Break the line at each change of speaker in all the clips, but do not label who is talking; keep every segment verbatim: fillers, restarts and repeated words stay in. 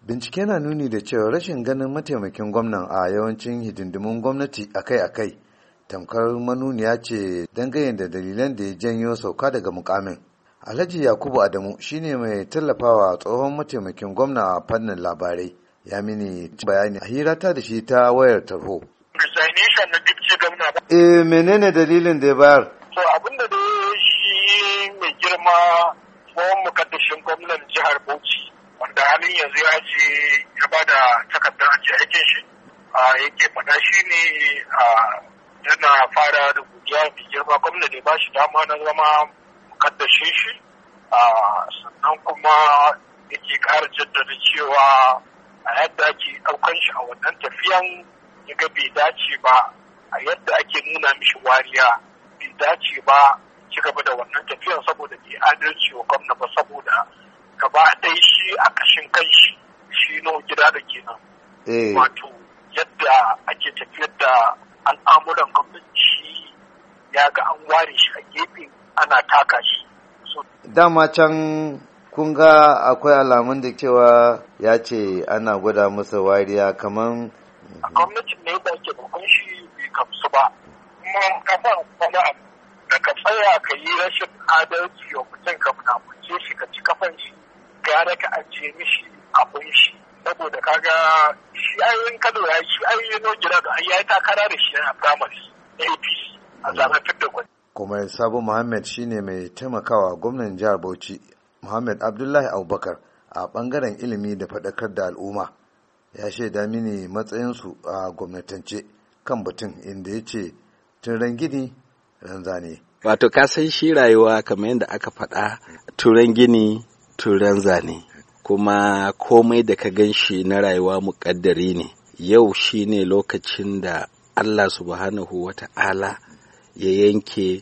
Bincike na nuni da cewa rashin ganin mataimakin gwamnan a yawancin hidindimun gwamnati akai-akai tamkar manuniya ce dangane da dalilan da ya janyo sauka daga mukamin. Alhaji Yakubu Adamu shine mai tallafawa tsohon mataimakin gwamna a fannin labarai. Ya mini bayani a hirata da shi ta wayar tarho.
Resignation na deputy gwamna ba.
Eh menene dalilin da ya bayar?
To abinda da shi mai girma tsohon mukaddashin gwamnan jihar Bauchi wanda halin yanzu ya ce ya ba da takardar ajiye aikin shi yake faɗa shi ne yana fara da godiya mai girma gwamna da ba shi dama na zama mukaddashin shi sannan kuma yake ƙara jaddada cewa a yadda ake ɗaukan shi a wannan tafiyan ya ga bai dace ba a yadda ake nuna mishi wariya bai dace ba ci gaba da wannan tafiyan saboda bai adalci wa gwamna ba saboda gaba ɗaya shi a kashin kanshi shi no gida da kenan. Wato yadda ake tafiyar da al'amuran gwamnati ya ga an ware shi a gefe ana taka shi.
Dama can kun ga akwai alamun da cewa ya ce ana gwada masa wariya kamar
a gwamnatin ne da ke bakon shi bai kamsu ba kuma kafa wani abu da ka tsaya ka yi rashin adalci wa mutum ka munafunce shi ka ci kafan shi gara ka ajiye mishi abin shi saboda kaga shi ayoyin kano ya shi ayoyin no gida da ya yi takara da shi a primary na A P C a zaben fidda gwani.
Kuma Sabo Muhammad shine mai taimakawa gwamnan jihar Bauchi Muhammad Abdullahi Abubakar a bangaren ilimi da faɗakar da al'umma. Ya shaida mini matsayinsu a gwamnatance kan batun inda ya ce turan gini ran zane.
Wato ka san shi rayuwa kamar yadda aka faɗa turan gini turan zane kuma komai da ka gan shi na rayuwa muƙaddari ne. Yau shi ne lokacin da Allah subhanahu wa ta'ala ya yanke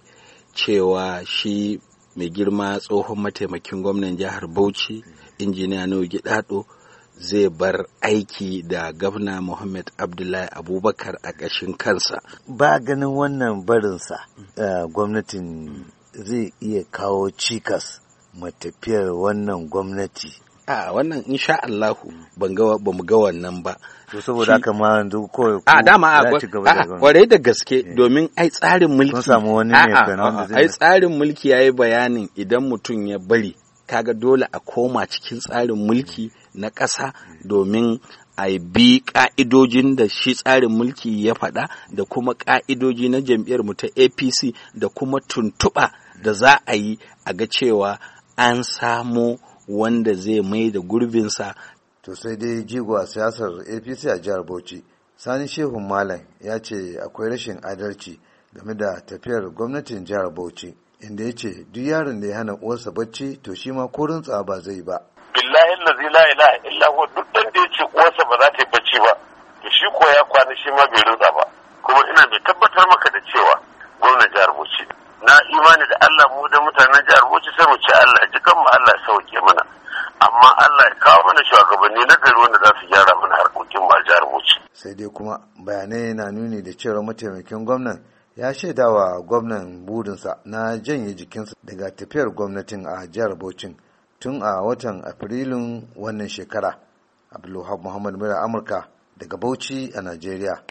cewa shi mai girma tsohon mataimakin gwamnan jihar Bauchi injiniya Nuhu Gidado zai bar aiki da gwamna Muhammad Abdullahi Abubakar a ƙashin kansa.
Ba ganin wannan barinsa uh, gwamnatin zai iya kawo cikas matafiyar wannan gwamnati.
A wannan insha Allahu ban ga ba mu ga wannan ba.
To saboda haka ma yanzu ko
a dama a kwarai da gaske domin ai tsarin mulki
kun samu wani ne kana wanda zai
ai tsarin mulki yayi bayanin idan mutum ya bari kaga dole a koma cikin tsarin mulki na ƙasa domin a bi ƙa'idojin da shi tsarin mulki ya faɗa da kuma ƙa'idoji na jam'iyyar mu ta A P C da kuma tuntuɓa da za a yi a ga cewa an samo wanda zai mai da gurbinsa.
To sai dai jigo a siyasar A P C a jihar Bauchi Sani Shehu Malam ya ce akwai rashin adalci game da tafiyar gwamnatin jihar Bauchi inda ya ce duk yaron da ya hana uwarsa bacci to shi ma ko rintsa ba zai ba.
Billahi allazi la ilaha illa huwa duk dan da ya ce uwarsa ba za ta yi bacci ba to shi ko ya kwana shi ma bai rintsa ba kuma ina mai tabbatar maka da cewa gwamnan jihar Bauchi na imani da Allah mu da mutanen jihar Bauchi sai mu ce Allah ji kan mu Allah ya sauke mana amma Allah ya kawo mana shugabanni na gari wanda za su gyara mana harkokin mu a jihar Bauchi.
Sai dai kuma bayanai na nuni da cewa mataimakin gwamnan ya shaidawa gwamnan burinsa na janye jikinsa daga tafiyar gwamnatin a jihar Bauchi tun a watan Afrilun wannan shekara. Abdulwahab Muhammad Mura Amurka daga Bauchi a Najeriya.